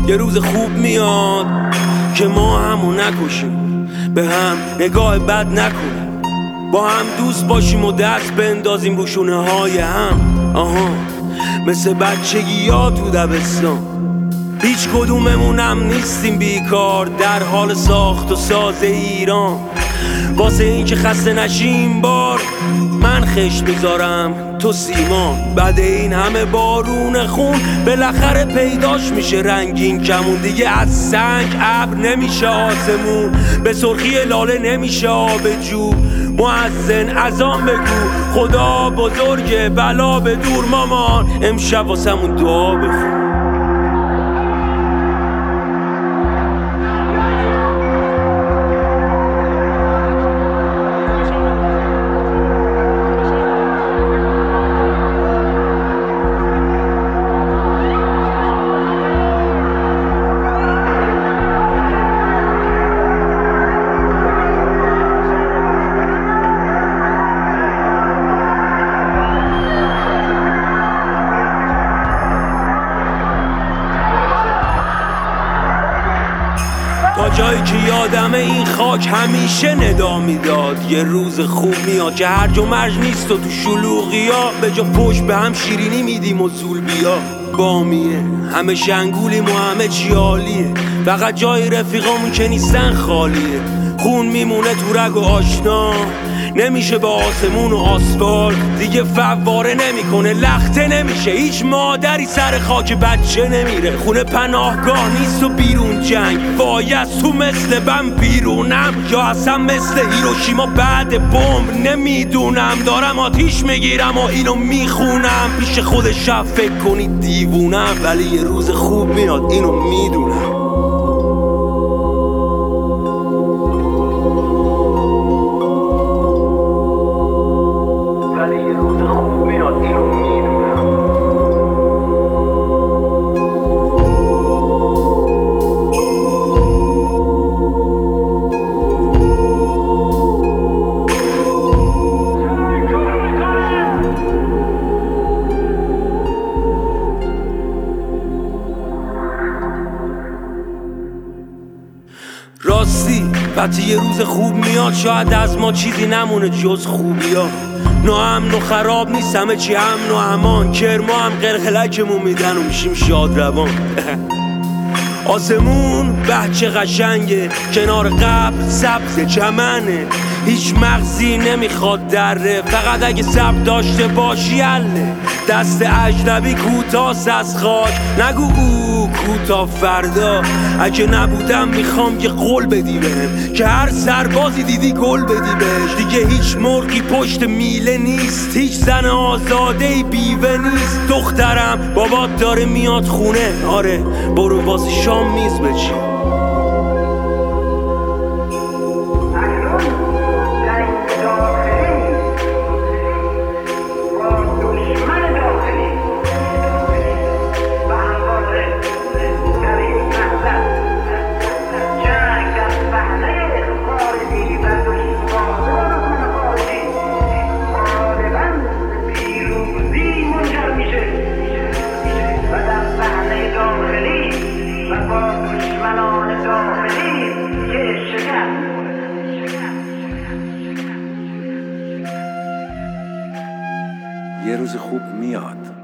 یه روز خوب میاد که ما همو نکشیم، به هم نگاه بد نکنیم، با هم دوست باشیم و دست بندازیم رو شونه های هم. مثل بچگی ها تو دبستان، هیچ کدوممونم نیستیم بیکار در حال ساخت و ساز ایران. واسه این که خسته نشیم بار من خشت میذارم تو سیمان. بعد این همه بارون خون بالاخره پیداش میشه رنگین کمون. دیگه از سنگ ابر نمیشه آسمون، به سرخی لاله نمیشه آب جو. مؤذن اذان بگو خدا بزرگه بلا به دور مامان، امشب واسمون دعا بخون. تا جایی که یادمه این خاک همیشه ندا میداد یه روز خوب میاد که هرج و مرج نیست و تو شلوغیا به جا پشت به هم شیرینی میدیم و زول بیا. بامیه همه شنگولیم و همه چی عالیه، فقط جای رفیقامون که نیستن خالیه. خون میمونه تو رگ و آشنا، نمیشه به آسمون و آسفالت دیگه فواره نمیکنه، لخته نمیشه، هیچ مادری سر خاک بچه نمیره. خونه پناهگاه نیست و بیرون جنگ، وای از تو مثل بم بیرونم یا اصلا مثل هیروشیما بعد بمب نمیدونم. دارم آتیش میگیرم و اینو میخونم، پیش خود شب فکر کنید دیوونم، ولی یه روز خوب میاد اینو میدونم. راستی وقتی یه روز خوب میاد شاید از ما چیزی نمونه جز خوبیا. ناامن و خراب نیست، همه چی امن و امان، کرما هم قلقلکمون میدن و میشیم شاد روان. آسمون بچه قشنگه، کنار قبر سبز چمنه، هیچ مغزی نمیخواد دره، فقط اگه صبر داشته باشی حله. دست اجنبی کوتاست از خاک، نگو او کوتا فردا. اگه نبودم میخوام یه قول بدی بهم که هر سربازی دیدی گل بدی بهش. دیگه هیچ مرغی پشت میله نیست، هیچ زن آزاده بیوه نیست. دخترم بابات داره میاد خونه، آره برو واسه شام میز بچین. یه روز خوب میاد.